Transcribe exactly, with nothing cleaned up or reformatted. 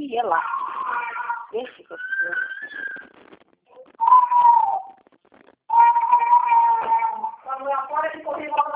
ia lá. Esse que é o problema. Quando eu fora de correr